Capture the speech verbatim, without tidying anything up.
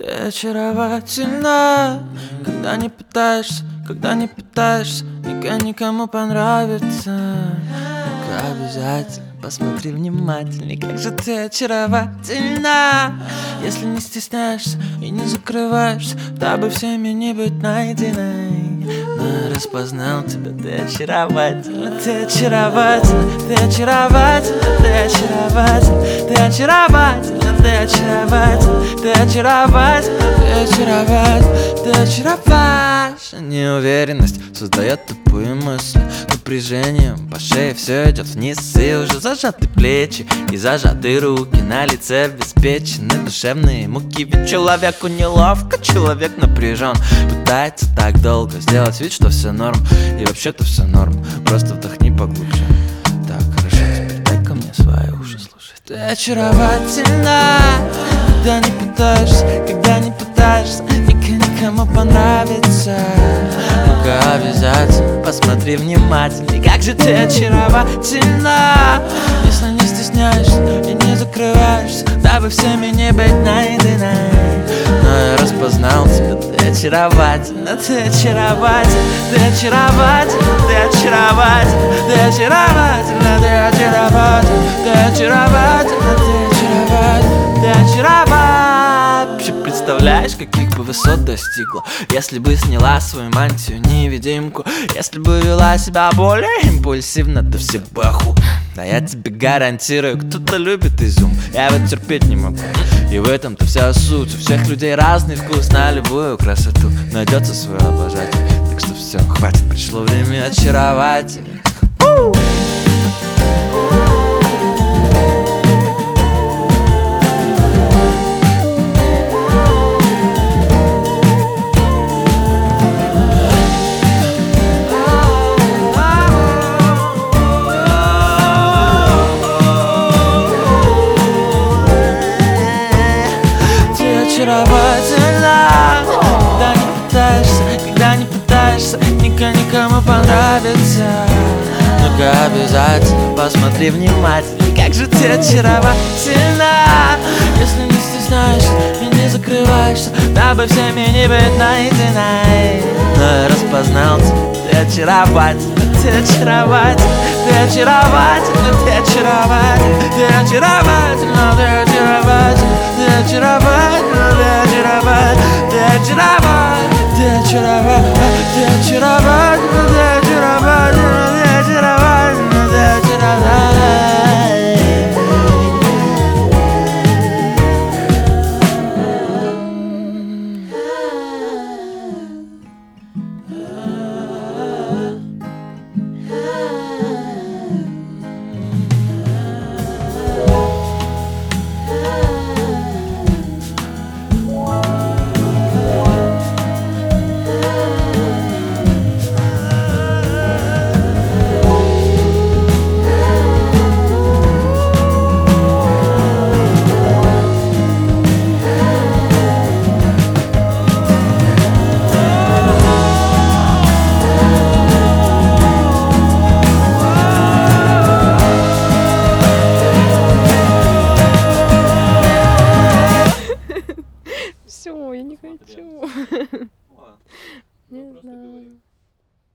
Ты очаровательна, когда не пытаешься, когда не пытаешься никому, никому понравиться. Только обязательно посмотри внимательней, как же ты очаровательна. Если не стесняешься и не закрываешься, дабы всеми не быть найденной. Но я распознал тебя, ты очаровательна, ты очаровательна, ты очаровательна, ты очаровательна, ты очаровательна, ты очаровательна, ты очаровательна, ты очаровательна, ты очаровательна. Неуверенность создает тупые мысли, напряжением по шее все идет вниз, и уже зажаты плечи и зажаты руки, на лице обеспечены душевные муки. Ведь человеку неловко, человек напряжен, пытается так долго сделать вид, что все норм, и вообще-то все норм, просто вдохни поглубже. Так, хорошо, теперь дай ко мне свои уши слушай. Ты очаровательна, когда не пытаешься, когда не пытаешься никому понравится. Ну-ка обязательно посмотри внимательней, как же ты очаровательна. Если не стесняешься и не закрываешься, дабы всеми не быть найденной. Но я распознал тебя, ты очаровательна, ты очаровательна, ты очаровательна, ты очаровательна, ты очаровательна, ты очаровательна, ты очаровательна, ты очаровательна, ты очаровательна. Вообще представляешь, каких бы высот достигла, если бы сняла свою мантию-невидимку, если бы вела себя более импульсивно, да всех бы оху. Да я тебе гарантирую, кто-то любит изюм, я вот терпеть не могу. И в этом-то вся суть, у всех людей разный вкус на любую красоту, найдется свой обожатель. Так что все, хватит, пришло время очаровать. Очаровательна, когда не пытаешься, когда не пытаешься никому понравиться. Ну-ка обязательно посмотри внимательней, как же ты очаровательна. Если не стесняешься и не закрываешься, дабы всеми не быть найденной. Но я распознал тебя, ты очаровательна, ты очаровательна, ты очаровательна, ты очаровательна, ты очаровательна, ты очаровательна, ты очаровательна.